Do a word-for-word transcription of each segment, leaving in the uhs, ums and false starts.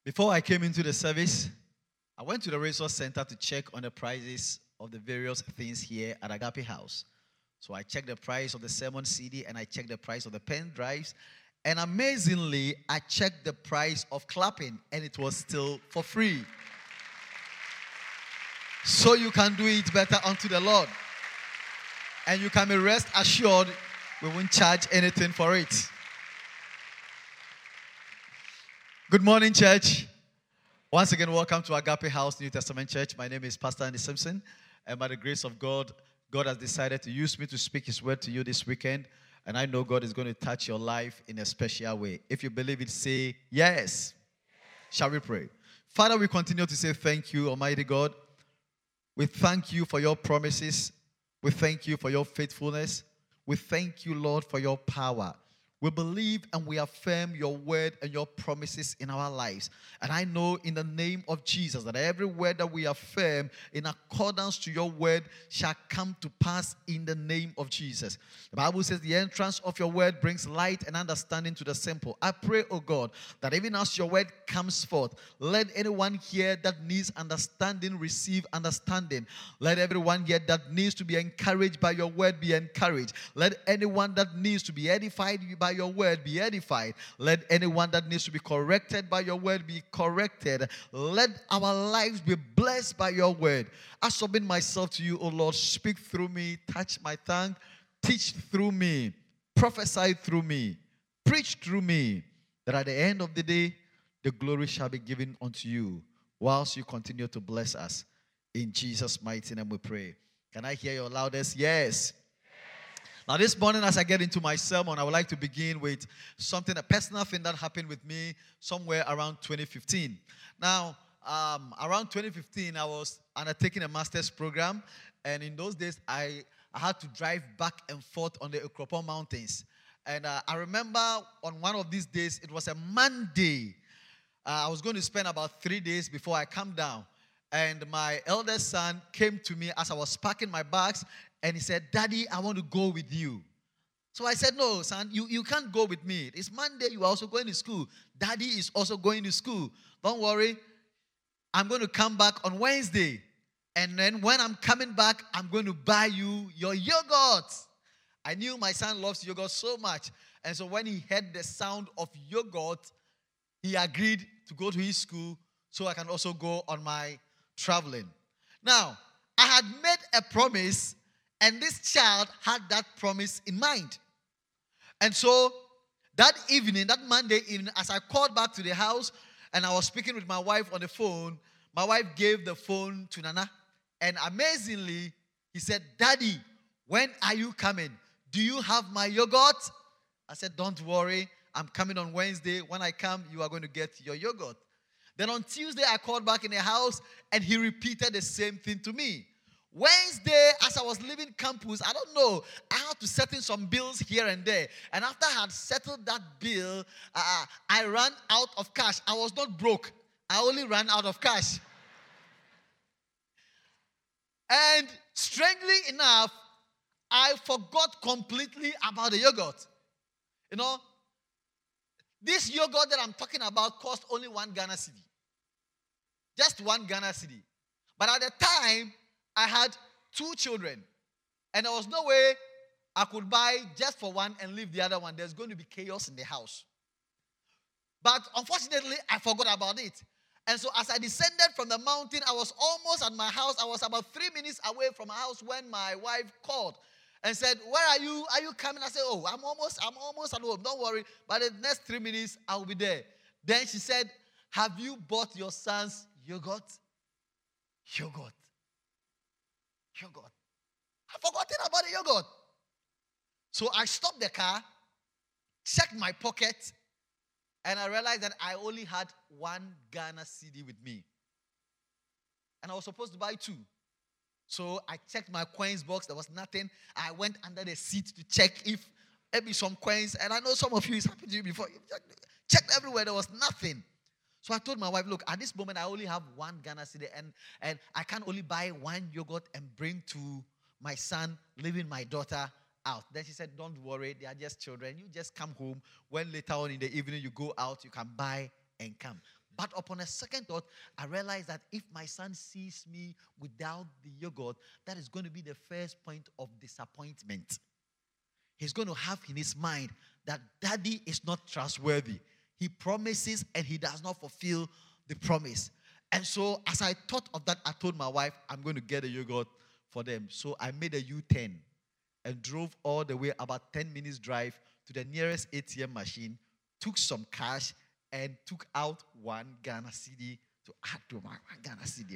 Before I came into the service, I went to the resource center to check on the prices of the various things here at Agape House. So I checked the price of the sermon C D and I checked the price of the pen drives. And amazingly, I checked the price of clapping and it was still for free. So you can do it better unto the Lord. And you can be rest assured we won't charge anything for it. Good morning, church. Once again, welcome to Agape House New Testament Church. My name is Pastor Andy Simpson, and by the grace of God, God has decided to use me to speak His word to you this weekend, and I know God is going to touch your life in a special way. If you believe it, say yes. Shall we pray? Father, we continue to say thank you, Almighty God. We thank you for your promises. We thank you for your faithfulness. We thank you, Lord, for your power. We believe and we affirm your word and your promises in our lives. And I know in the name of Jesus that every word that we affirm in accordance to your word shall come to pass in the name of Jesus. The Bible says the entrance of your word brings light and understanding to the simple. I pray, oh God, that even as your word comes forth, let anyone here that needs understanding receive understanding. Let everyone here that needs to be encouraged by your word be encouraged. Let anyone that needs to be edified by your word be edified. Let anyone that needs to be corrected by your word be corrected. Let our lives be blessed by your word. I submit myself to you, O Lord. Speak through me, touch my tongue, teach through me, prophesy through me, preach through me, that at the end of the day, the glory shall be given unto you, whilst you continue to bless us. In Jesus' mighty name we pray. Can I hear your loudest yes? Now, this morning, as I get into my sermon, I would like to begin with something, a personal thing that happened with me somewhere around twenty fifteen. Now, um, around twenty fifteen, I was undertaking a master's program, and in those days, I, I had to drive back and forth on the Ukropon Mountains. And uh, I remember on one of these days, it was a Monday. Uh, I was going to spend about three days before I come down. And my eldest son came to me as I was packing my bags, and he said, "Daddy, I want to go with you." So I said, "No, son, you, you can't go with me. It's Monday, you are also going to school. Daddy is also going to school. Don't worry, I'm going to come back on Wednesday. And then when I'm coming back, I'm going to buy you your yogurt." I knew my son loves yogurt so much. And so when he heard the sound of yogurt, he agreed to go to his school so I can also go on my traveling. Now, I had made a promise, and this child had that promise in mind. And so that evening, that Monday evening, as I called back to the house and I was speaking with my wife on the phone, my wife gave the phone to Nana. And amazingly, he said, "Daddy, when are you coming? Do you have my yogurt?" I said, "Don't worry. I'm coming on Wednesday. When I come, you are going to get your yogurt." Then on Tuesday, I called back in the house and he repeated the same thing to me. Wednesday, as I was leaving campus, I don't know, I had to settle some bills here and there. And after I had settled that bill, uh, I ran out of cash. I was not broke. I only ran out of cash. And strangely enough, I forgot completely about the yogurt. You know, this yogurt that I'm talking about cost only one Ghana cedi. Just one Ghana cedi. But at the time, I had two children, and there was no way I could buy just for one and leave the other one. There's going to be chaos in the house. But unfortunately, I forgot about it. And so as I descended from the mountain, I was almost at my house. I was about three minutes away from my house when my wife called and said, "Where are you? Are you coming?" I said, "Oh, I'm almost, I'm almost at home. Don't worry. By the next three minutes, I'll be there." Then she said, "Have you bought your son's yogurt?" Yogurt. Yogurt. I've forgotten about the yogurt. So I stopped the car, checked my pocket, and I realized that I only had one Ghana cedi with me. And I was supposed to buy two. So I checked my coins box. There was nothing. I went under the seat to check if maybe some coins. And I know some of you, it's happened to you before. You checked everywhere. There was nothing. So I told my wife, "Look, at this moment, I only have one Ghana cedi, and, and I can only buy one yogurt and bring to my son, leaving my daughter out." Then she said, "Don't worry, they are just children. You just come home. When later on in the evening you go out, you can buy and come." But upon a second thought, I realized that if my son sees me without the yogurt, that is going to be the first point of disappointment. He's going to have in his mind that daddy is not trustworthy. He promises and he does not fulfill the promise. And so as I thought of that, I told my wife, I'm going to get a yogurt for them. So I made a U-turn and drove all the way, about ten minutes drive, to the nearest A T M machine, took some cash, and took out one Ghana cedi to add to my one Ghana cedi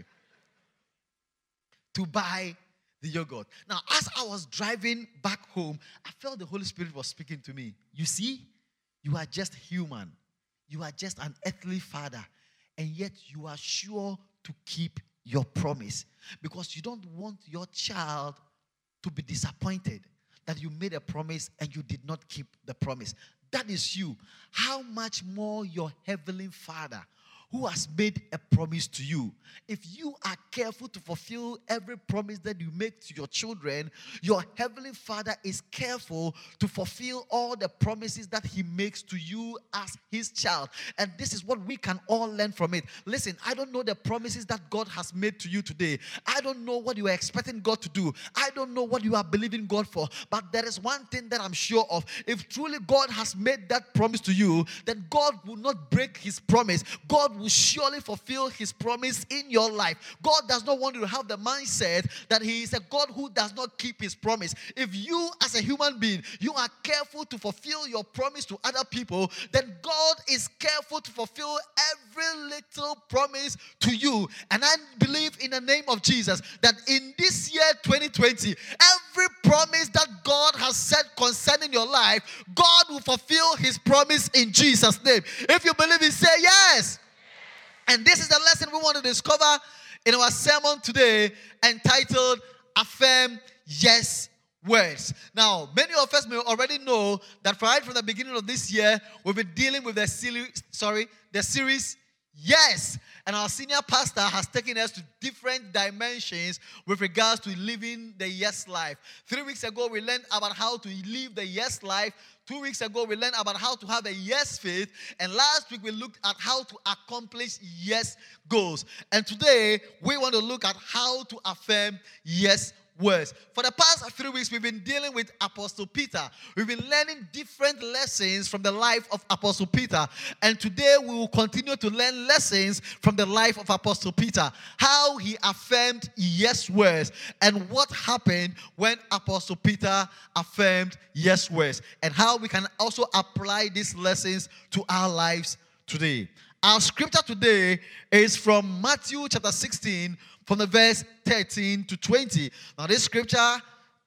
to buy the yogurt. Now, as I was driving back home, I felt the Holy Spirit was speaking to me. You see, you are just human. You are just an earthly father, and yet you are sure to keep your promise because you don't want your child to be disappointed that you made a promise and you did not keep the promise. That is you. How much more your heavenly Father who has made a promise to you. If you are careful to fulfill every promise that you make to your children, your heavenly Father is careful to fulfill all the promises that he makes to you as his child. And this is what we can all learn from it. Listen, I don't know the promises that God has made to you today. I don't know what you are expecting God to do. I don't know what you are believing God for. But there is one thing that I'm sure of. If truly God has made that promise to you, then God will not break his promise. God will surely fulfill his promise in your life. God does not want you to have the mindset that he is a God who does not keep his promise. If you as a human being, you are careful to fulfill your promise to other people, then God is careful to fulfill every little promise to you. And I believe in the name of Jesus that in this year twenty twenty, every promise that God has said concerning your life, God will fulfill his promise in Jesus' name. If you believe it, say yes. And this is the lesson we want to discover in our sermon today, entitled Affirm Yes Words. Now, many of us may already know that right from the beginning of this year, we've been dealing with the series, sorry, the series Yes. And our senior pastor has taken us to different dimensions with regards to living the yes life. Three weeks ago, we learned about how to live the yes life. Two weeks ago, we learned about how to have a yes faith. And last week, we looked at how to accomplish yes goals. And today, we want to look at how to affirm yes words. For the past three weeks, we've been dealing with Apostle Peter. We've been learning different lessons from the life of Apostle Peter. And today, we will continue to learn lessons from the life of Apostle Peter. How he affirmed yes words and what happened when Apostle Peter affirmed yes words. And how we can also apply these lessons to our lives today. Our scripture today is from Matthew chapter sixteen, from the verse thirteen to twenty. Now, this scripture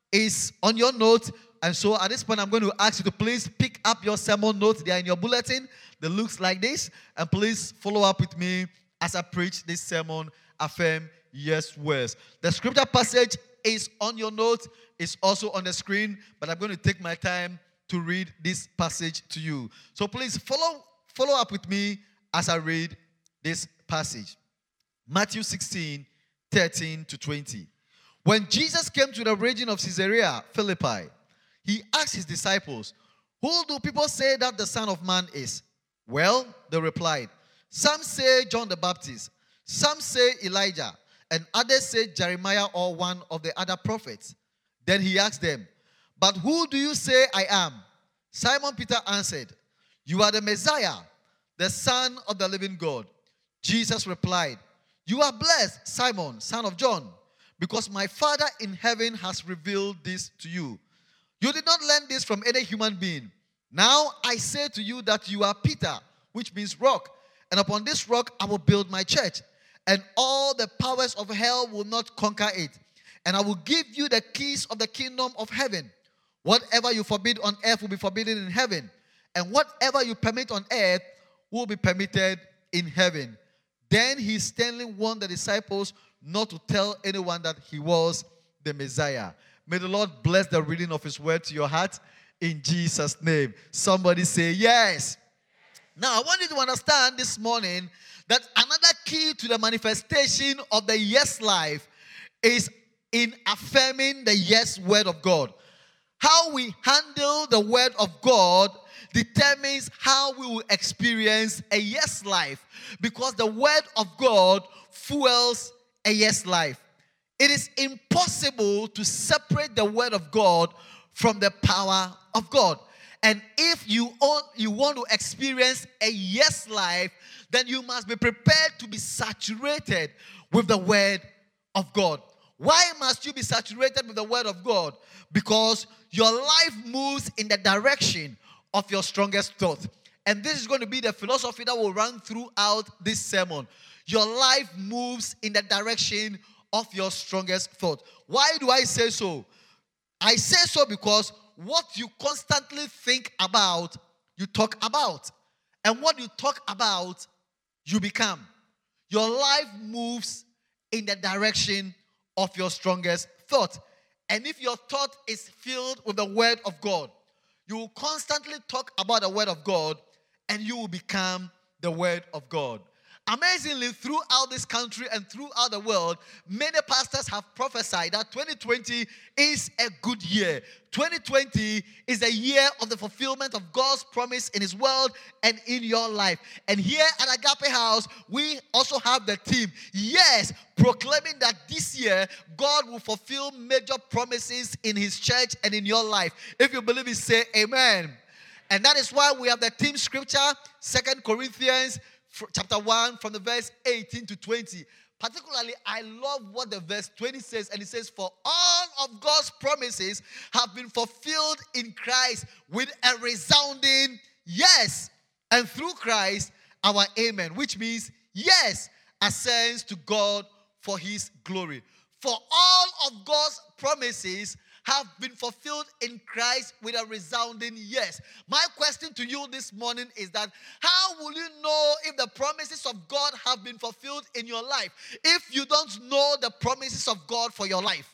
is on your note, and so at this point, I'm going to ask you to please pick up your sermon notes. They are in your bulletin. They look like this, and please follow up with me as I preach this sermon, Affirm Yes Words. The scripture passage is on your note. It's also on the screen, but I'm going to take my time to read this passage to you. So please follow, follow up with me as I read this passage. Matthew sixteen, thirteen to twenty. When Jesus came to the region of Caesarea Philippi, he asked his disciples, "Who do people say that the Son of Man is?" "Well," they replied, "some say John the Baptist, some say Elijah, and others say Jeremiah or one of the other prophets." Then he asked them, "But who do you say I am?" Simon Peter answered, "You are the Messiah, the Son of the living God." Jesus replied, "You are blessed, Simon, son of John, because my Father in heaven has revealed this to you. You did not learn this from any human being. Now I say to you that you are Peter, which means rock, and upon this rock I will build my church, and all the powers of hell will not conquer it. And I will give you the keys of the kingdom of heaven. Whatever you forbid on earth will be forbidden in heaven, and whatever you permit on earth will be permitted in heaven." Then he sternly warned the disciples not to tell anyone that he was the Messiah. May the Lord bless the reading of his word to your heart in Jesus' name. Somebody say yes. Now, I want you to understand this morning that another key to the manifestation of the yes life is in affirming the yes word of God. How we handle the word of God determines how we will experience a yes life, because the word of God fuels a yes life. It is impossible to separate the word of God from the power of God. And if you, own, you want to experience a yes life, then you must be prepared to be saturated with the word of God. Why must you be saturated with the word of God? Because your life moves in the direction of your strongest thought. And this is going to be the philosophy that will run throughout this sermon. Your life moves in the direction of your strongest thought. Why do I say so? I say so because what you constantly think about, you talk about. And what you talk about, you become. Your life moves in the direction of your strongest thought. And if your thought is filled with the word of God, you will constantly talk about the word of God, and you will become the word of God. Amazingly, throughout this country and throughout the world, many pastors have prophesied that twenty twenty is a good year. twenty twenty is a year of the fulfillment of God's promise in His world and in your life. And here at Agape House, we also have the theme, yes, proclaiming that this year, God will fulfill major promises in His church and in your life. If you believe it, say amen. And that is why we have the theme scripture, Second Corinthians chapter one, from the verse eighteen to twenty. Particularly, I love what the verse twenty says, and it says, for all of God's promises have been fulfilled in Christ with a resounding yes. And through Christ, our amen, which means yes ascends to God for His glory. For all of God's promises have been fulfilled in Christ with a resounding yes. My question to you this morning is that how will you know if the promises of God have been fulfilled in your life if you don't know the promises of God for your life?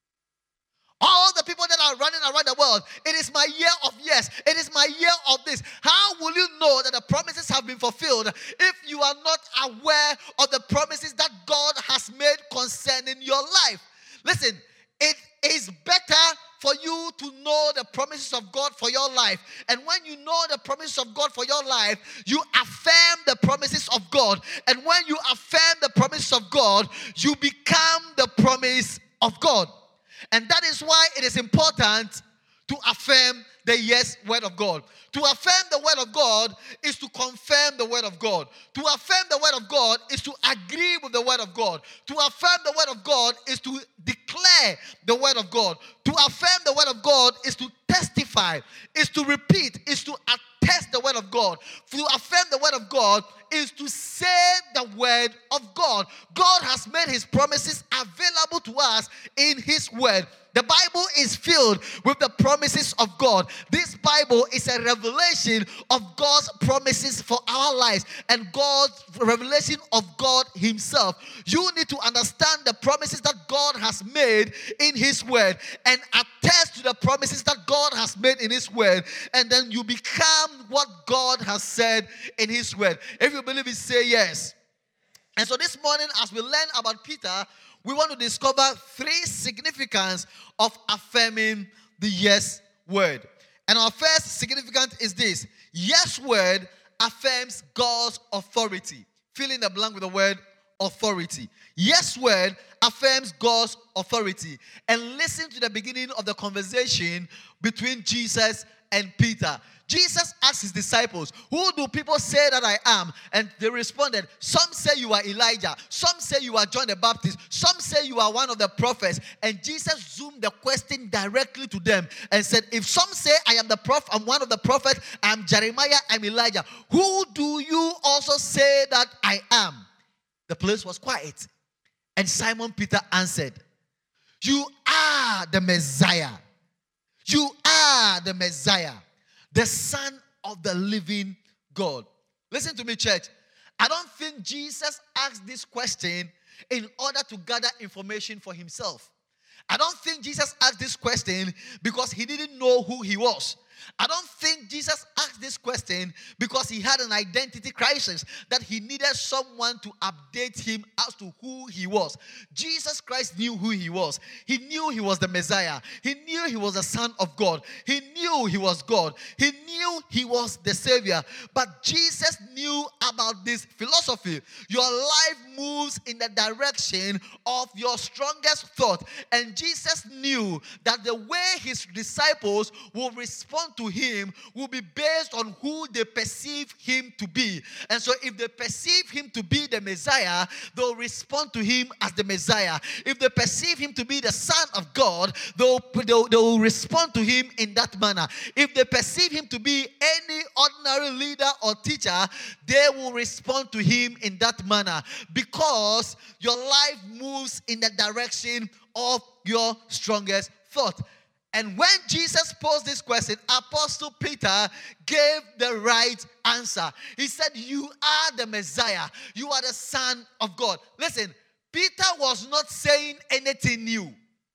All the people that are running around the world, it is my year of yes. It is my year of this. How will you know that the promises have been fulfilled if you are not aware of the promises that God has made concerning your life? Listen, it is better for you to know the promises of God for your life. And when you know the promises of God for your life, you affirm the promises of God. And when you affirm the promises of God, you become the promise of God. And that is why it is important to affirm the yes word of God. To affirm the word of God is to confirm the word of God. To affirm the word of God is to agree with the word of God. To affirm the word of God is to declare the word of God. To affirm the word of God is to testify, is to repeat, is to attest the word of God. To affirm the word of God is to say the word of God. God has made His promises available to us in His word. The Bible is filled with the promises of God. This Bible is a revelation of God's promises for our lives and God's revelation of God Himself. You need to understand the promises that God has made in His word and attest to the promises that God has made in His word, and then you become what God has said in His word. If you believe it, say yes. And so this morning, as we learn about Peter, we want to discover three significance of affirming the yes word. And our first significance is this: yes word affirms God's authority. Fill in the blank with the word authority. Yes word affirms God's authority. And listen to the beginning of the conversation between Jesus and Peter. Jesus asked His disciples, who do people say that I am? And they responded, some say you are Elijah, some say you are John the Baptist, some say you are one of the prophets. And Jesus zoomed the question directly to them and said, if some say I am the prophet, I'm one of the prophets, I'm Jeremiah, I'm Elijah, who do you also say that I am? The place was quiet. And Simon Peter answered, you are the Messiah. You are the Messiah, the Son of the living God. Listen to me, church. I don't think Jesus asked this question in order to gather information for Himself. I don't think Jesus asked this question because He didn't know who He was. I don't think Jesus asked this question because he had an identity crisis, that he needed someone to update him as to who he was. Jesus Christ knew who he was. He knew he was the Messiah. He knew he was the Son of God. He knew he was God. He knew he was the Savior. But Jesus knew about this philosophy. Your life moves in the direction of your strongest thought. And Jesus knew that the way his disciples will respond to him will be based on who they perceive him to be. And so if they perceive him to be the Messiah, they'll respond to him as the Messiah. If they perceive him to be the Son of God, they'll, they'll, they'll respond to him in that manner. If they perceive him to be any ordinary leader or teacher, they will respond to him in that manner, because your life moves in the direction of your strongest thought. And when Jesus posed this question, Apostle Peter gave the right answer. He said, you are the Messiah. You are the Son of God. Listen, Peter was not saying anything new.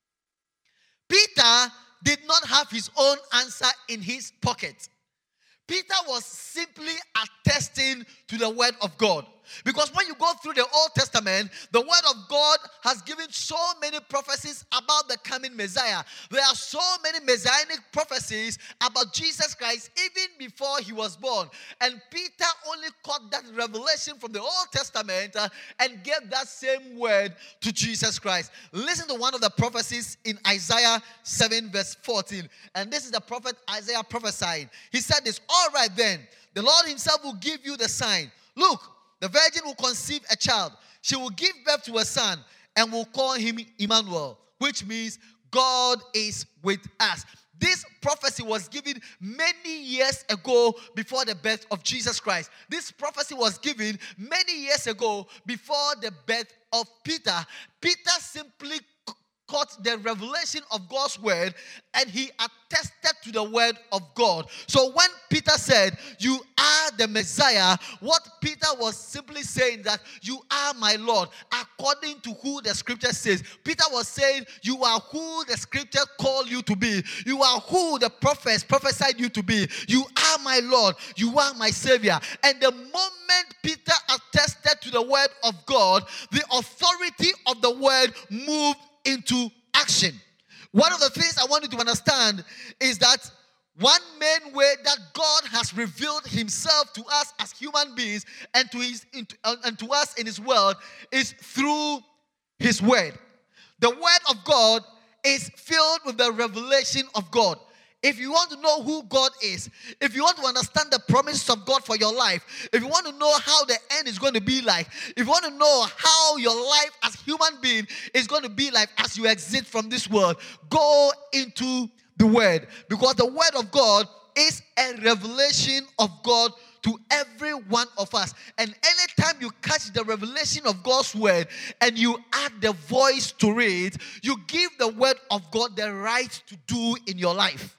Peter did not have his own answer in his pocket. Peter was simply attesting to the word of God. Because when you go through the Old Testament, the word of God has given so many prophecies about the coming Messiah. There are so many messianic prophecies about Jesus Christ even before he was born. And Peter only caught that revelation from the Old Testament uh, and gave that same word to Jesus Christ. Listen to one of the prophecies in Isaiah seven verse fourteen. And this is the prophet Isaiah prophesying. He said this, all right then, the Lord himself will give you the sign. Look, the virgin will conceive a child. She will give birth to a son and will call him Emmanuel, which means God is with us. This prophecy was given many years ago before the birth of Jesus Christ. This prophecy was given many years ago before the birth of Peter. Peter simply caught the revelation of God's word and he attested to the word of God. So when Peter said, you are the Messiah, what Peter was simply saying that you are my Lord, according to who the scripture says. Peter was saying, you are who the scripture called you to be. You are who the prophets prophesied you to be. You are my Lord. You are my Savior. And the moment Peter attested to the word of God, the authority of the word moved into action. One of the things I want you to understand is that one main way that God has revealed himself to us as human beings and to his and to us in his world is through his word. The word of God is filled with the revelation of God. If you want to know who God is, if you want to understand the promises of God for your life, if you want to know how the end is going to be like, if you want to know how your life as human being is going to be like as you exit from this world, go into the Word. Because the Word of God is a revelation of God to every one of us. And anytime you catch the revelation of God's word and you add the voice to it, you give the word of God the right to do in your life.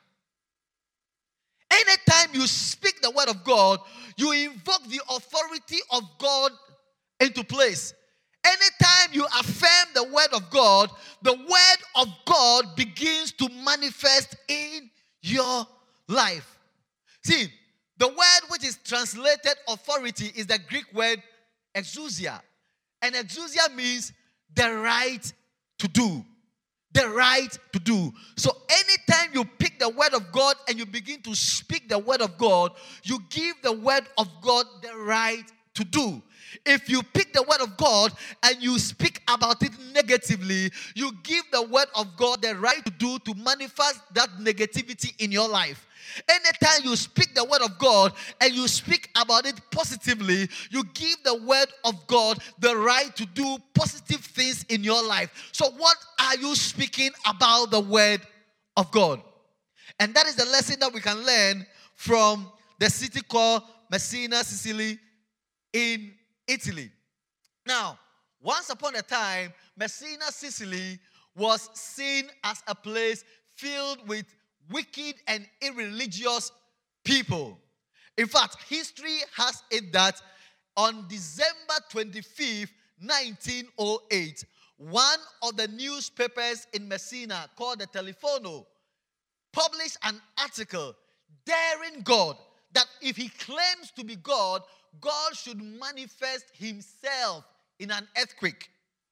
Anytime you speak the word of God, you invoke the authority of God into place. Anytime you affirm the word of God, the word of God begins to manifest in your life. See, the word which is translated authority is the Greek word exousia. And exousia means the right to do. The right to do. So anytime you pick the word of God and you begin to speak the word of God, you give the word of God the right to do. If you pick the word of God and you speak about it negatively, you give the word of God the right to do to manifest that negativity in your life. Anytime you speak the word of God and you speak about it positively, you give the word of God the right to do positive things in your life. So what are you speaking about the word of God? And that is the lesson that we can learn from the city called Messina, Sicily in Italy. Now, once upon a time, Messina, Sicily was seen as a place filled with wicked and irreligious people. In fact, history has it that on December twenty-fifth, nineteen oh eight, one of the newspapers in Messina called the Telefono published an article daring God that if he claims to be God, God should manifest himself in an earthquake.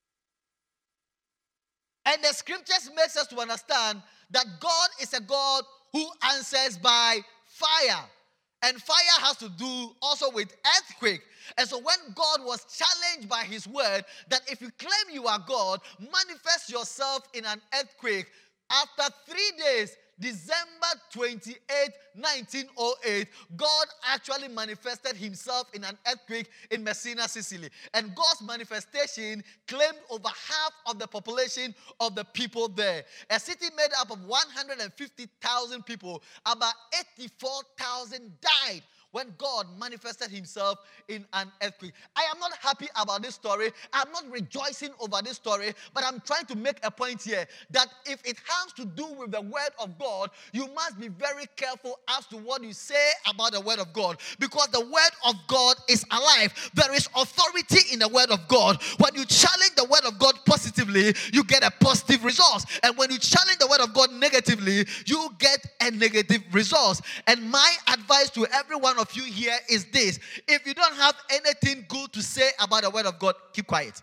And the scriptures makes us to understand that God is a God who answers by fire. And fire has to do also with earthquake. And so when God was challenged by his word that if you claim you are God, manifest yourself in an earthquake. After three days, December twenty-eighth, nineteen oh eight, God actually manifested himself in an earthquake in Messina, Sicily. And God's manifestation claimed over half of the population of the people there. A city made up of one hundred fifty thousand people, about eighty-four thousand died when God manifested himself in an earthquake. I am not happy about this story. I'm not rejoicing over this story, but I'm trying to make a point here that if it has to do with the word of God, you must be very careful as to what you say about the word of God, because the word of God is alive. There is authority in the word of God. When you challenge the word of God positively, you get a positive result. And when you challenge the word of God negatively, you get a negative result. And my advice to everyone of you here is this: if you don't have anything good to say about the word of God, keep quiet.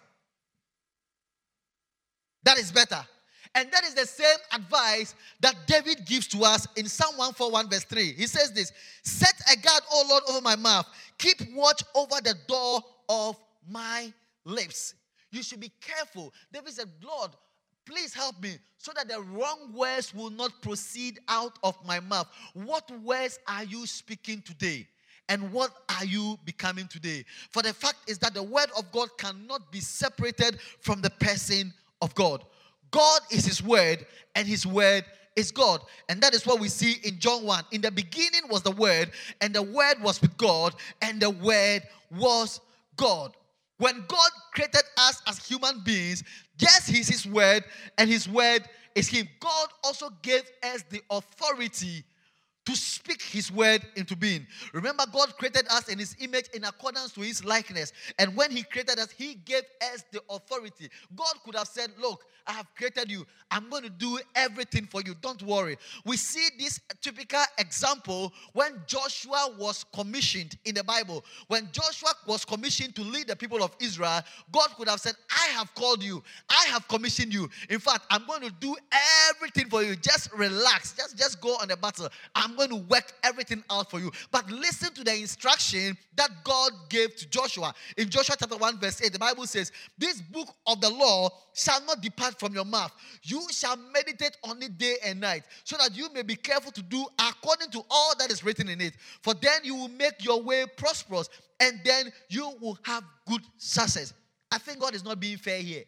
That is better. And that is the same advice that David gives to us in Psalm one forty-one verse three. He says this: set a guard, O Lord, over my mouth. Keep watch over the door of my lips. You should be careful. David said, Lord, please help me so that the wrong words will not proceed out of my mouth. What words are you speaking today? And what are you becoming today? For the fact is that the word of God cannot be separated from the person of God. God is his word, and his word is God. And that is what we see in John one. In the beginning was the word, and the word was with God, and the word was God. When God created us as human beings, yes, he's his word, and his word is him. God also gave us the authority to speak his word into being. Remember, God created us in his image in accordance to his likeness. And when he created us, he gave us the authority. God could have said, look, I have created you. I'm going to do everything for you. Don't worry. We see this typical example when Joshua was commissioned in the Bible. When Joshua was commissioned to lead the people of Israel, God could have said, I have called you. I have commissioned you. In fact, I'm going to do everything for you. Just relax. Just, just go on the battle. I'm going to work everything out for you. But listen to the instruction that God gave to Joshua. In Joshua chapter one verse eight, the Bible says, this book of the law shall not depart from your mouth. You shall meditate on it day and night, so that you may be careful to do according to all that is written in it. For then you will make your way prosperous, and then you will have good success. I think God is not being fair here.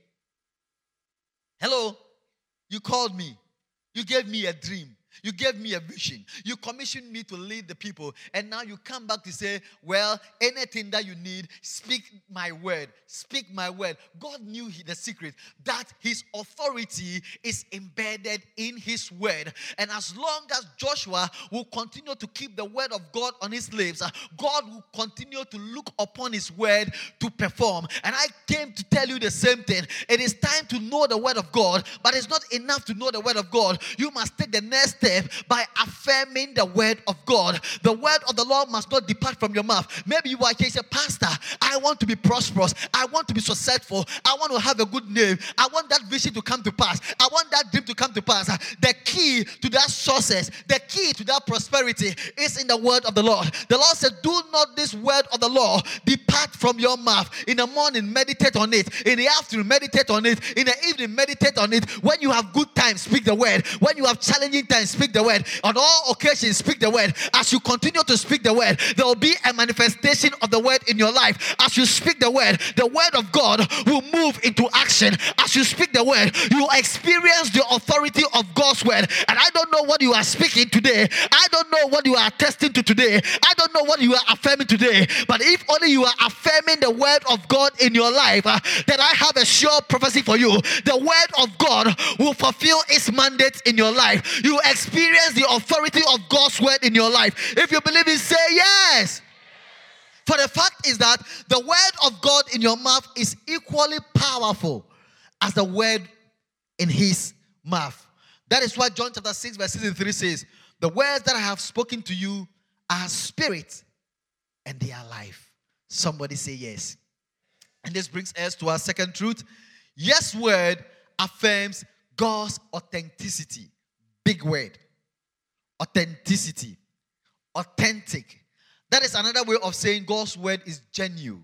Hello? You called me. You gave me a dream. You gave me a vision. You commissioned me to lead the people. And now you come back to say, well, anything that you need, speak my word. Speak my word. God knew the secret that his authority is embedded in his word. And as long as Joshua will continue to keep the word of God on his lips, God will continue to look upon his word to perform. And I came to tell you the same thing. It is time to know the word of God, but it's not enough to know the word of God. You must take the next step by affirming the word of God. The word of the Lord must not depart from your mouth. Maybe you are here, you say, Pastor, I want to be prosperous. I want to be successful. I want to have a good name. I want that vision to come to pass. I want that dream to come to pass. The key to that success, the key to that prosperity is in the word of the Lord. The Lord said, do not this word of the law depart from your mouth. In the morning, meditate on it. In the afternoon, meditate on it. In the evening, meditate on it. When you have good times, speak the word. When you have challenging times, speak the word. On all occasions, speak the word. As you continue to speak the word, there will be a manifestation of the word in your life. As you speak the word, the word of God will move into action. As you speak the word, you will experience the authority of God's word. And I don't know what you are speaking today. I don't know what you are attesting to today. I don't know what you are affirming today. But if only you are affirming the word of God in your life, uh, then I have a sure prophecy for you. The word of God will fulfill its mandate in your life. You experience the authority of God's word in your life. If you believe it, say yes. For the fact is that the word of God in your mouth is equally powerful as the word in his mouth. That is why John chapter six verse sixty-three says, The words that I have spoken to you are spirit and they are life. Somebody say yes. And this brings us to our second truth. Yes word affirms God's authenticity. Big word. Authenticity. Authentic. That is another way of saying God's word is genuine.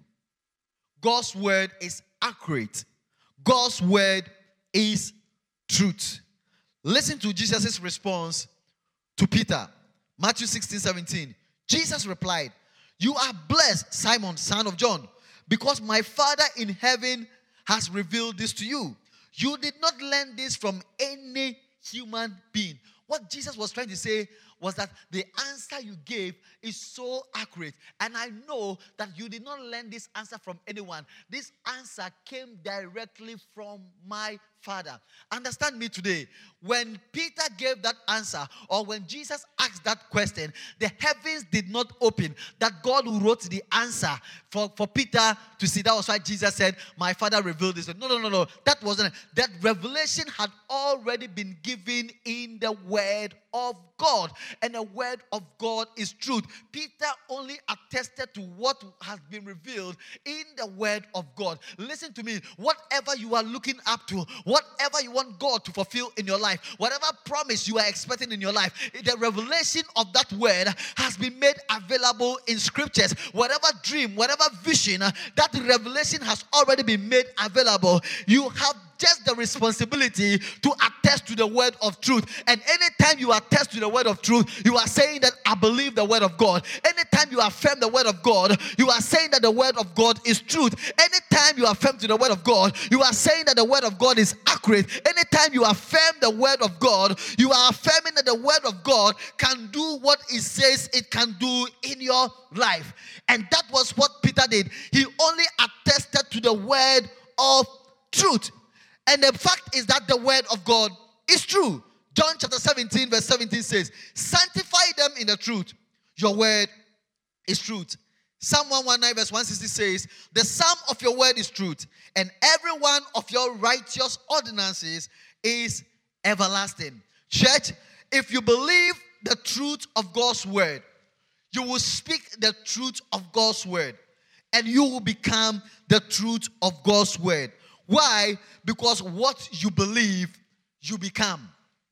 God's word is accurate. God's word is truth. Listen to Jesus' response to Peter. Matthew sixteen, seventeen. Jesus replied, "You are blessed, Simon, son of John, because my Father in heaven has revealed this to you. You did not learn this from any human being." What Jesus was trying to say was that the answer you gave is so accurate. And I know that you did not learn this answer from anyone. This answer came directly from my Father. Understand me today. When Peter gave that answer, or when Jesus asked that question, the heavens did not open. That God wrote the answer for, for Peter to see. That was why Jesus said, "My Father revealed this." No, no, no, no. That wasn't. That revelation had already been given in the Word of God. And the Word of God is truth. Peter only attested to what has been revealed in the Word of God. Listen to me. Whatever you are looking up to, whatever you want God to fulfill in your life, whatever promise you are expecting in your life, the revelation of that word has been made available in scriptures. Whatever dream, whatever vision, that revelation has already been made available. You have just the responsibility to attest to the word of truth. And anytime you attest to the word of truth, you are saying that I believe the word of God. Anytime you affirm the word of God, you are saying that the word of God is truth. Anytime you affirm to the word of God, you are saying that the word of God is accurate. Anytime you affirm the word of God, you are affirming that the word of God can do what it says it can do in your life. And that was what Peter did. He only attested to the word of truth. And the fact is that the word of God is true. John chapter seventeen verse seventeen says, "Sanctify them in the truth. Your word is truth." Psalm one nineteen verse one sixty says, "The sum of your word is truth, and every one of your righteous ordinances is everlasting." Church, if you believe the truth of God's word, you will speak the truth of God's word, and you will become the truth of God's word. Why? Because what you believe, you become.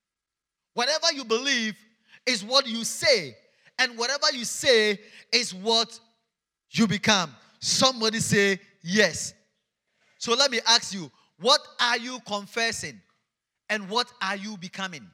Whatever you believe is what you say. And whatever you say is what you become. Somebody say yes. So let me ask you, what are you confessing? And what are you becoming?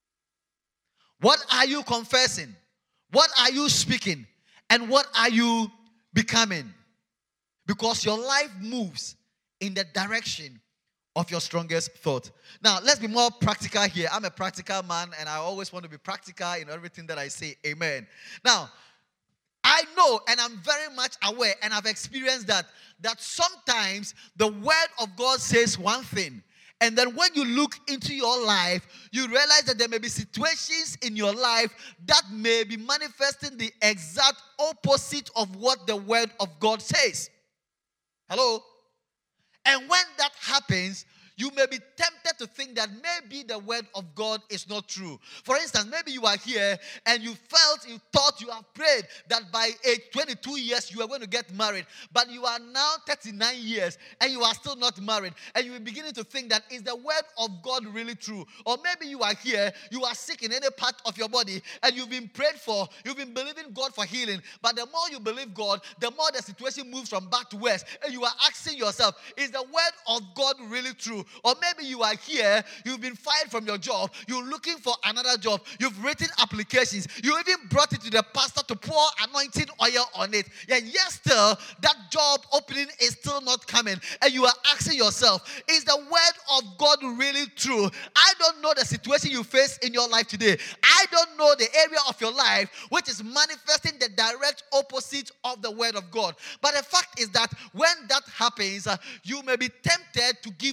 What are you confessing? What are you speaking? And what are you becoming? Because your life moves in the direction of your strongest thought. Now, let's be more practical here. I'm a practical man, and I always want to be practical in everything that I say. Amen. Now, I know, and I'm very much aware, and I've experienced that, that sometimes the word of God says one thing, and then when you look into your life, you realize that there may be situations in your life that may be manifesting the exact opposite of what the word of God says. Hello? And when that happens, you may be tempted to think that maybe the word of God is not true. For instance, maybe you are here and you felt, you thought, you have prayed that by age twenty-two years you are going to get married. But you are now thirty-nine years and you are still not married. And you are beginning to think that, is the word of God really true? Or maybe you are here, you are sick in any part of your body and you've been prayed for, you've been believing God for healing. But the more you believe God, the more the situation moves from bad to worse. And you are asking yourself, is the word of God really true? Or maybe you are here, you've been fired from your job, you're looking for another job, you've written applications, you even brought it to the pastor to pour anointing oil on it. And yet still, that job opening is still not coming. And you are asking yourself, is the word of God really true? I don't know the situation you face in your life today. I don't know the area of your life which is manifesting the direct opposite of the word of God. But the fact is that when that happens, uh, you may be tempted to give up on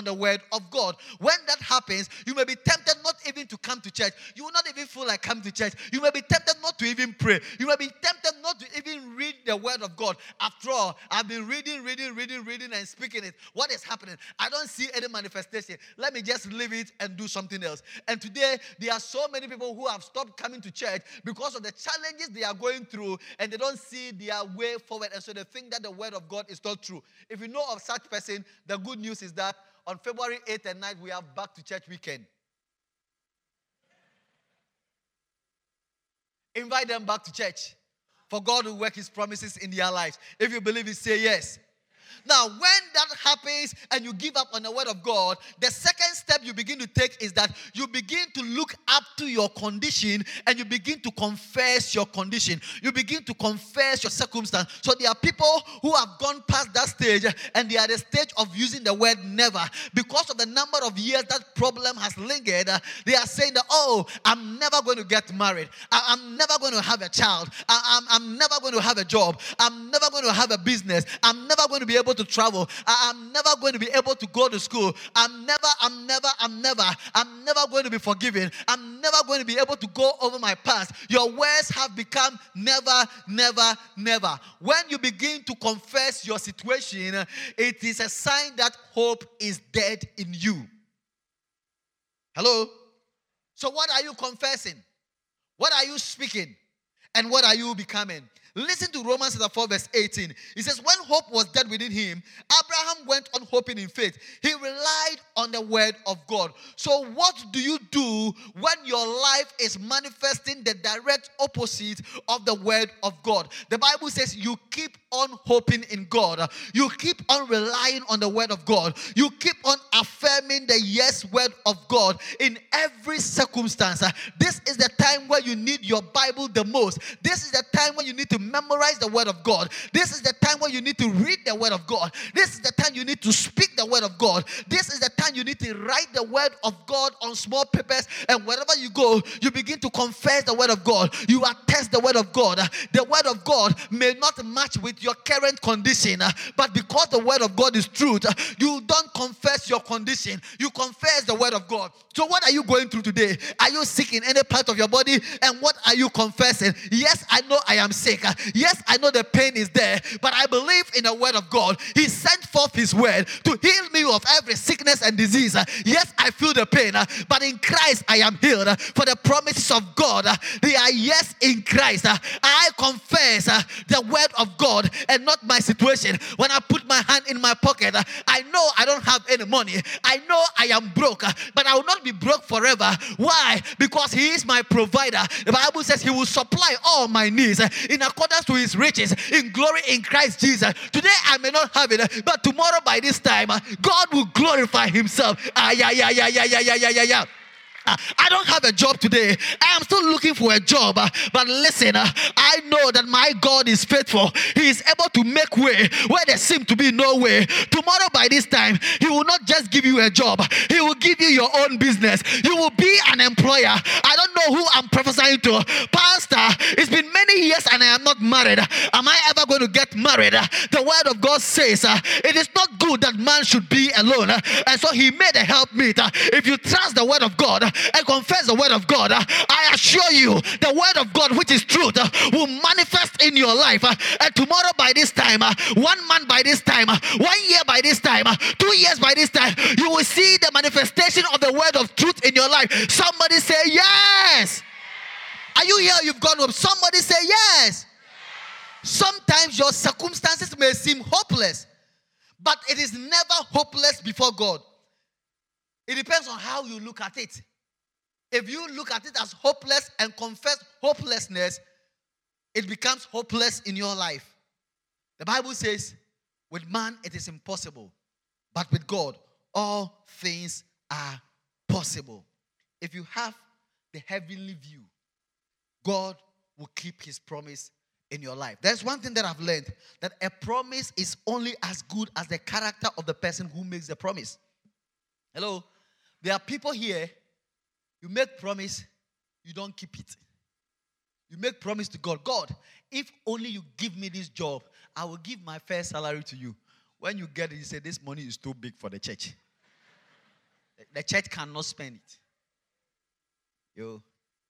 on the word of God. When that happens, you may be tempted not even to come to church. You will not even feel like coming to church. You may be tempted not to even pray. You may be tempted not to even read the word of God. After all, I've been reading, reading, reading, reading, and speaking it. What is happening? I don't see any manifestation. Let me just leave it and do something else. And today, there are so many people who have stopped coming to church because of the challenges they are going through, and they don't see their way forward, and so they think that the word of God is not true. If you know of such person, the good news is that on February eighth and ninth, we have Back to Church weekend. Invite them back to church for God to work his promises in their lives. If you believe it, say yes. Now, when that happens and you give up on the word of God, the second step you begin to take is that you begin to look up to your condition and you begin to confess your condition. You begin to confess your circumstance. So there are people who have gone past that stage and they are at the stage of using the word never. Because of the number of years that problem has lingered, they are saying that, oh, I'm never going to get married. I- I'm never going to have a child. I- I'm-, I'm never going to have a job. I'm never going to have a business. I'm never going to be able to travel. I- I'm never going to be able to go to school. I'm never, I'm never, I'm never, I'm never going to be forgiven. I'm never going to be able to go over my past. Your words have become never, never, never. When you begin to confess your situation, it is a sign that hope is dead in you. Hello? So what are you confessing? What are you speaking? And what are you becoming? Listen to Romans four verse eighteen. It says, when hope was dead within him, Abraham went on hoping in faith. He relied on the word of God. So what do you do when your life is manifesting the direct opposite of the word of God? The Bible says you keep on hoping in God. You keep on relying on the word of God. You keep on affirming the yes word of God in every circumstance. This is the time where you need your Bible the most. This is the time when you need to memorize the word of God. This is the time when you need to read the word of God. This is the time you need to speak the word of God. This is the time you need to write the word of God on small papers, and wherever you go, you begin to confess the word of God. You attest the word of God. The word of God may not match with your current condition, but because the word of God is truth, you don't confess your condition. You confess the word of God. So what are you going through today? Are you sick in any part of your body? And what are you confessing? Yes, I know I am sick. Yes, I know the pain is there, but I believe in the word of God. He sent forth his word to heal me of every sickness and disease. Yes, I feel the pain, but in Christ I am healed. For the promises of God, they are yes in Christ. I confess the word of God and not my situation. When I put my hand in my pocket, I know I don't have any money. I know I am broke, but I will not be broke forever. Why? Because he is my provider. The Bible says he will supply all my needs in accordance to his riches in glory in Christ Jesus. Today I may not have it, but tomorrow by this time, God will glorify himself. Ah, yeah, yeah, yeah, yeah, yeah, yeah, yeah, yeah, yeah. I don't have a job today. I am still looking for a job. But listen, I know that my God is faithful. He is able to make way where there seems to be no way. Tomorrow by this time, he will not just give you a job. He will give you your own business. You will be an employer. I don't know who I'm prophesying to. Pastor, it's been many years and I am not married. Am I ever going to get married? The word of God says it is not good that man should be alone. And so he made a helpmeet. If you trust the word of God and confess the word of God, I assure you the word of God, which is truth, will manifest in your life. And tomorrow by this time, one month by this time, one year by this time, two years by this time, you will see the manifestation of the word of truth in your life. Somebody say yes. Are you here? You've gone home. Somebody say yes. Sometimes your circumstances may seem hopeless, but it is never hopeless before God. It depends on how you look at it. If you look at it as hopeless and confess hopelessness, it becomes hopeless in your life. The Bible says, with man it is impossible, but with God all things are possible. If you have the heavenly view, God will keep his promise in your life. There's one thing that I've learned, that a promise is only as good as the character of the person who makes the promise. Hello? There are people here, you make promise, you don't keep it. You make promise to God. God, if only you give me this job, I will give my first salary to you. When you get it, you say, this money is too big for the church. the church cannot spend it. Yo.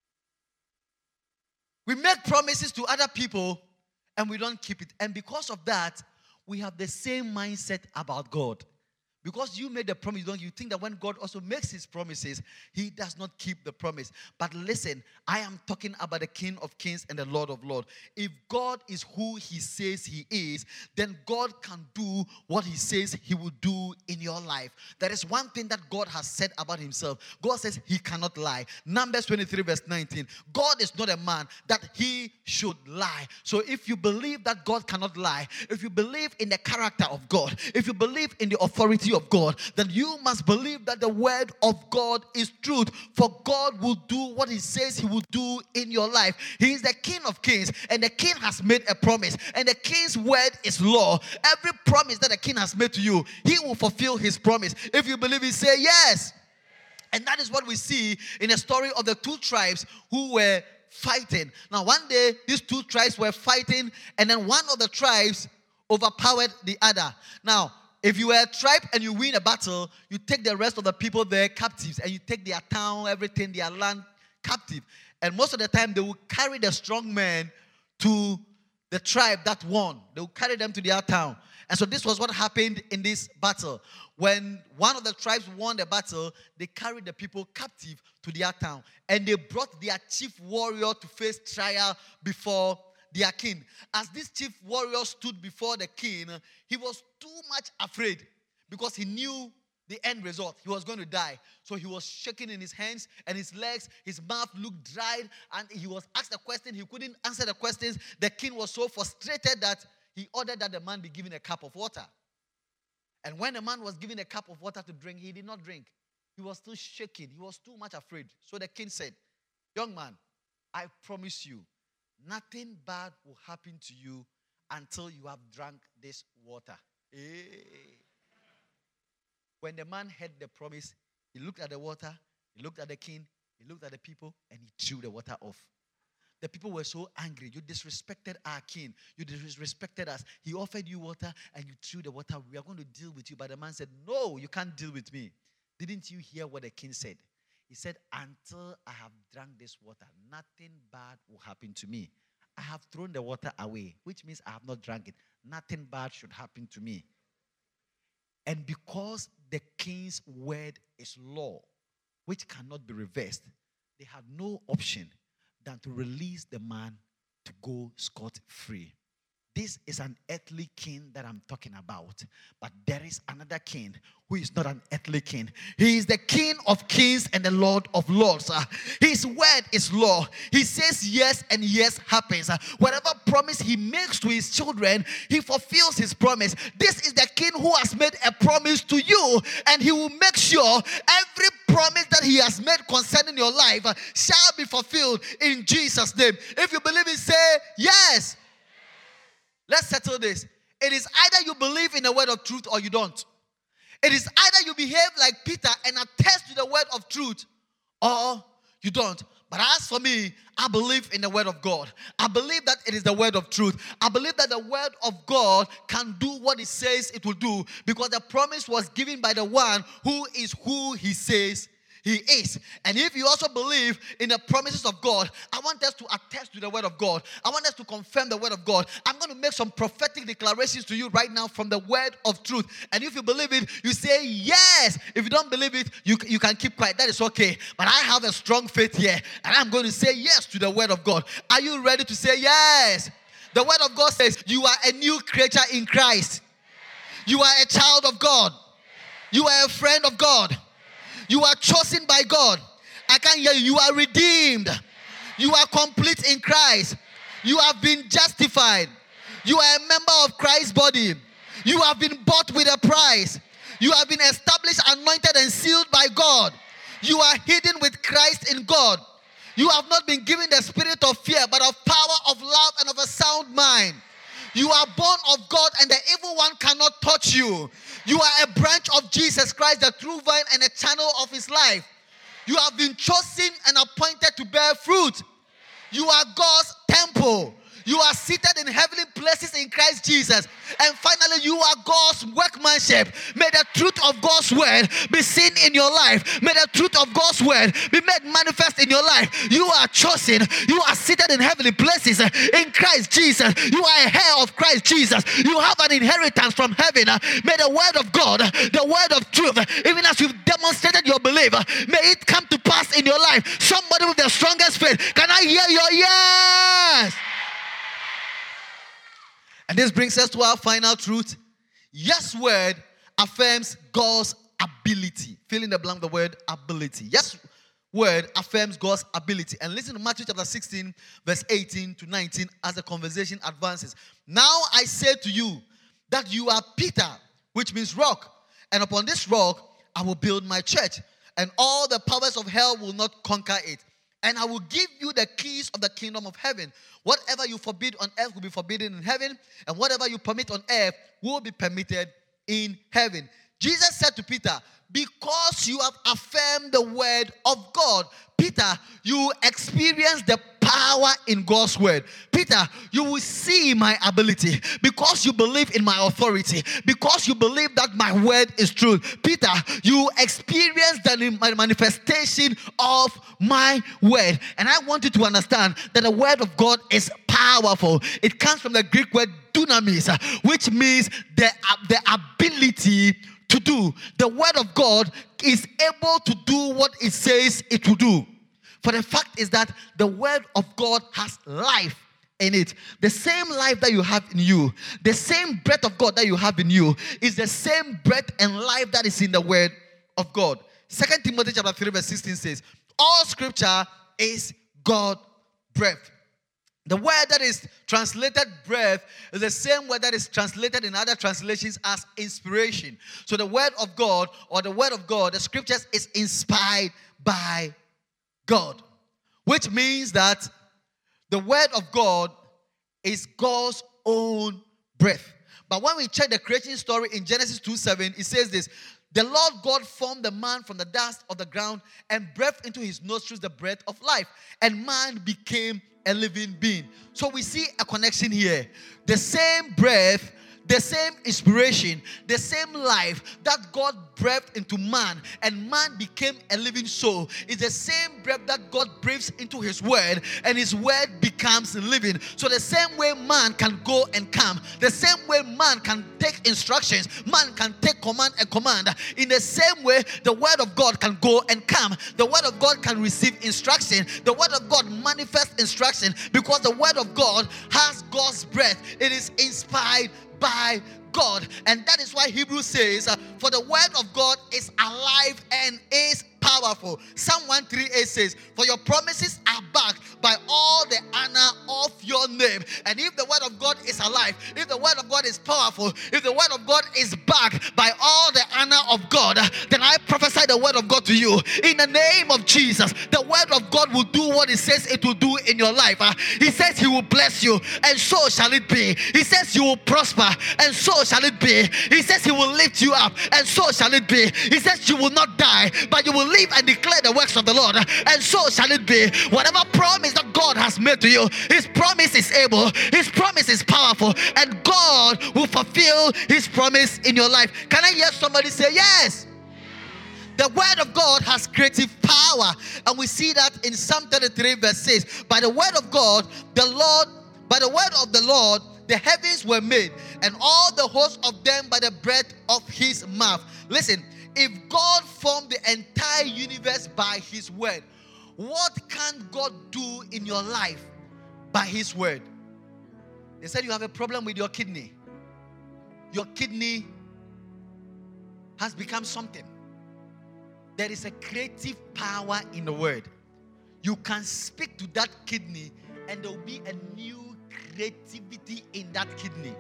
We make promises to other people and we don't keep it. And because of that, we have the same mindset about God. Because you made the promise, don't you think that when God also makes his promises, he does not keep the promise. But listen, I am talking about the King of Kings and the Lord of Lords. If God is who he says he is, then God can do what he says he will do in your life. There is one thing that God has said about himself. God says he cannot lie. Numbers twenty-three verse nineteen. God is not a man that he should lie. So if you believe that God cannot lie, if you believe in the character of God, if you believe in the authority of God, then you must believe that the word of God is truth. For God will do what he says he will do in your life. He is the King of Kings, and the King has made a promise, and the King's word is law. Every promise that the King has made to you, he will fulfill his promise. If you believe it, say yes. And that is what we see in the story of the two tribes who were fighting. Now, one day, these two tribes were fighting, and then one of the tribes overpowered the other. Now, if you are a tribe and you win a battle, you take the rest of the people there captives, and you take their town, everything, their land captive. And most of the time, they will carry the strong men to the tribe that won. They will carry them to their town. And so this was what happened in this battle. When one of the tribes won the battle, they carried the people captive to their town. And they brought their chief warrior to face trial before their king. As this chief warrior stood before the king, he was too much afraid because he knew the end result. He was going to die. So he was shaking in his hands and his legs. His mouth looked dried, and he was asked a question. He couldn't answer the questions. The king was so frustrated that he ordered that the man be given a cup of water. And when the man was given a cup of water to drink, he did not drink. He was still shaking. He was too much afraid. So the king said, "Young man, I promise you, nothing bad will happen to you until you have drunk this water." Hey. When the man heard the promise, he looked at the water, he looked at the king, he looked at the people, and he threw the water off. The people were so angry. You disrespected our king. You disrespected us. He offered you water, and you threw the water. We are going to deal with you. But the man said, "No, you can't deal with me." Didn't you hear what the king said? He said, "Until I have drunk this water, nothing bad will happen to me. I have thrown the water away," which means I have not drank it. Nothing bad should happen to me. And because the king's word is law, which cannot be reversed, they had no option than to release the man to go scot-free. This is an earthly king that I'm talking about. But there is another king who is not an earthly king. He is the King of Kings and the Lord of Lords. Uh, his word is law. He says yes, and yes happens. Uh, whatever promise he makes to his children, he fulfills his promise. This is the king who has made a promise to you, and he will make sure every promise that he has made concerning your life uh, shall be fulfilled in Jesus' name. If you believe it, say yes. Let's settle this. It is either you believe in the word of truth or you don't. It is either you behave like Peter and attest to the word of truth or you don't. But as for me, I believe in the word of God. I believe that it is the word of truth. I believe that the word of God can do what it says it will do, because the promise was given by the one who is who he says he is. And if you also believe in the promises of God, I want us to attest to the word of God. I want us to confirm the word of God. I'm going to make some prophetic declarations to you right now from the word of truth. And if you believe it, you say yes. If you don't believe it, you, you can keep quiet. That is okay. But I have a strong faith here, and I'm going to say yes to the word of God. Are you ready to say yes? The word of God says you are a new creature in Christ. You are a child of God. You are a friend of God. You are chosen by God. I can't hear you. You are redeemed. You are complete in Christ. You have been justified. You are a member of Christ's body. You have been bought with a price. You have been established, anointed, and sealed by God. You are hidden with Christ in God. You have not been given the spirit of fear, but of power, of love, and of a sound mind. You are born of God, and the evil one cannot touch you. You are a branch of Jesus Christ, the true vine, and a channel of his life. You have been chosen and appointed to bear fruit. You are God's temple. You are seated in heavenly places in Christ Jesus. And finally, you are God's workmanship. workmanship. May the truth of God's word be seen in your life. May the truth of God's word be made manifest in your life. You are chosen. You are seated in heavenly places in Christ Jesus. You are a heir of Christ Jesus. You have an inheritance from heaven. May the word of God, the word of truth, even as you've demonstrated your belief, may it come to pass in your life. Somebody with the strongest faith, can I hear your yes? And this brings us to our final truth. Yes word affirms God's ability. Fill in the blank the word ability. Yes word affirms God's ability. And listen to Matthew chapter sixteen, verse eighteen to nineteen as the conversation advances. Now I say to you that you are Peter, which means rock. And upon this rock I will build my church, and all the powers of hell will not conquer it. And I will give you the keys of the kingdom of heaven. Whatever you forbid on earth will be forbidden in heaven, and whatever you permit on earth will be permitted in heaven. Jesus said to Peter, because you have affirmed the word of God, Peter, you experience the power in God's word. Peter, you will see my ability because you believe in my authority, because you believe that my word is true. Peter, you experience the manifestation of my word. And I want you to understand that the word of God is powerful. It comes from the Greek word dunamis, which means the, the ability to do. The word of God is able to do what it says it will do. For the fact is that the word of God has life in it. The same life that you have in you, the same breath of God that you have in you, is the same breath and life that is in the word of God. Second Timothy chapter three verse sixteen says, all scripture is God breath. The word that is translated breath is the same word that is translated in other translations as inspiration. So the word of God, or the word of God, the scriptures, is inspired by God, which means that the word of God is God's own breath. But when we check the creation story in Genesis two seven, it says this: the Lord God formed the man from the dust of the ground and breathed into his nostrils the breath of life, and man became a living being. So we see a connection here. The same breath, the same inspiration, the same life that God breathed into man and man became a living soul is the same breath that God breathes into his word, and his word becomes living. So the same way man can go and come, the same way man can take instructions, man can take command and command, in the same way the word of God can go and come. The word of God can receive instruction. The word of God manifests instruction because the word of God has God's breath. It is inspired by God. And that is why Hebrews says, uh, for the word of God is alive and is powerful. Psalm one thirty-eight says, for your promises are backed by all the honor of your name. And if the word of God is alive, if the word of God is powerful, if the word of God is backed by all the honor of God, then I prophesy the word of God to you. In the name of Jesus, the word of God will do what it says it will do in your life. Uh, he says he will bless you, and so shall it be. He says you will prosper, and so shall it be. He says he will lift you up, and so shall it be. He says you will not die, but you will live and declare the works of the Lord, and so shall it be. Whatever promise that God has made to you, his promise is able, his promise is powerful, and God will fulfill his promise in your life. Can I hear somebody say yes? The word of God has creative power, and we see that in Psalm thirty-three verse six. By the word of God, the Lord, by the word of the Lord, the heavens were made, and all the hosts of them by the breath of his mouth. Listen, if God formed the entire universe by his word, what can God do in your life by his word? They said you have a problem with your kidney. Your kidney has become something. There is a creative power in the word. You can speak to that kidney and there will be a new creativity in that kidney.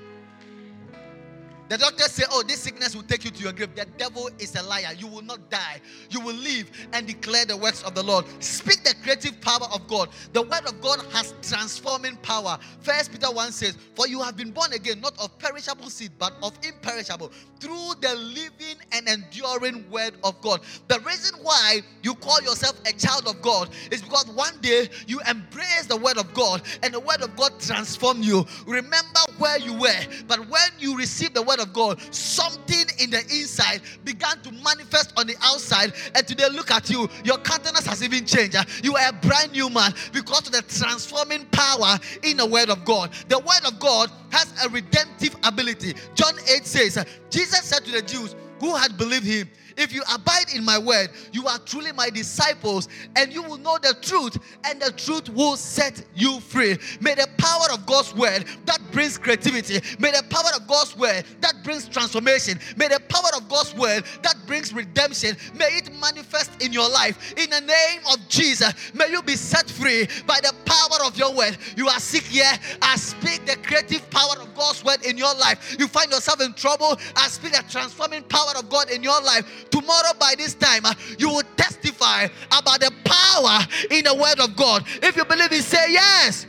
The doctors say, oh, this sickness will take you to your grave. The devil is a liar. You will not die. You will live and declare the works of the Lord. Speak the creative power of God. The word of God has transforming power. First Peter one says, for you have been born again, not of perishable seed, but of imperishable, through the living and enduring word of God. The reason why you call yourself a child of God is because one day you embrace the word of God and the word of God transformed you. Remember where you were, but when you received the word of God, something in the inside began to manifest on the outside, and today look at you. Your countenance has even changed. You are a brand new man because of the transforming power in the word of God. The word of God has a redemptive ability. John eight says, Jesus said to the Jews who had believed him, if you abide in my word, you are truly my disciples, and you will know the truth, and the truth will set you free. May the power of God's word that brings creativity, may the power of God's word that brings transformation, may the power of God's word that brings redemption, may it manifest in your life. In the name of Jesus, may you be set free by the power of your word. You are sick here, I speak the creative power of God's word in your life. You find yourself in trouble, I speak the transforming power of God in your life. Tomorrow by this time, uh, you will testify about the power in the word of God. If you believe it, say yes.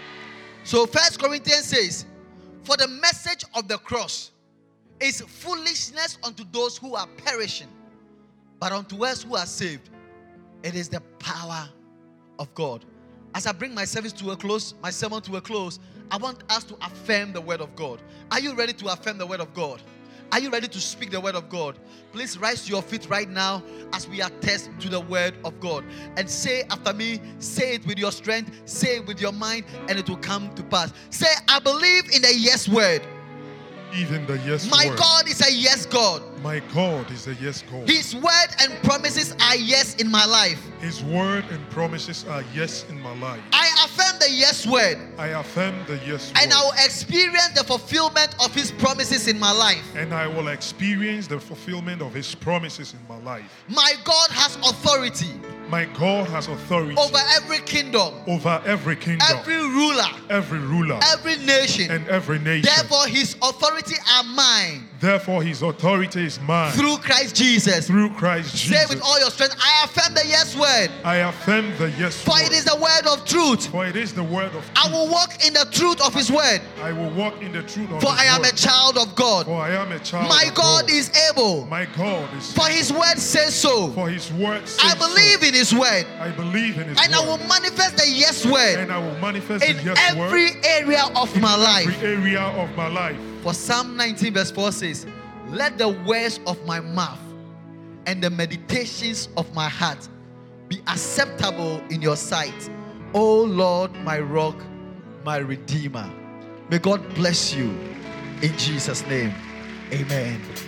So First Corinthians says, for the message of the cross is foolishness unto those who are perishing, but unto us who are saved, it is the power of God. As I bring my service to a close, my sermon to a close, I want us to affirm the word of God. Are you ready to affirm the word of God? Are you ready to speak the word of God? Please rise to your feet right now as we attest to the word of God. And say after me, say it with your strength, say it with your mind, and it will come to pass. Say, I believe in the yes word. Even the yes My word. God is a yes God. My God is a yes God. His word and promises are yes in my life. His word and promises are yes in my life. I affirm the yes word. I affirm the yes And I word. will experience the fulfillment of his promises in my life. And I will experience the fulfillment of his promises in my life. My God has authority My God has authority over every kingdom, over every kingdom, every ruler, every ruler, every nation. and every nation. Therefore, his authority are mine Therefore, his authority is mine through Christ Jesus. through Christ Say Jesus. with all your strength, I affirm the yes word. I affirm the yes For word. it is the word of truth. For it is the word of I truth. will walk in the truth of his word. I will walk in the truth of For his I am word. a child of God. For I am a child My of God is able. My God is For his word says so. For his word says I believe so. in his word. I believe in his And word. I will manifest the yes word and I will manifest in the yes every word area of in my every life. area of my life. For Psalm nineteen verse four says, let the words of my mouth and the meditations of my heart be acceptable in your sight, O Lord, my rock, my redeemer. May God bless you in Jesus' name. Amen.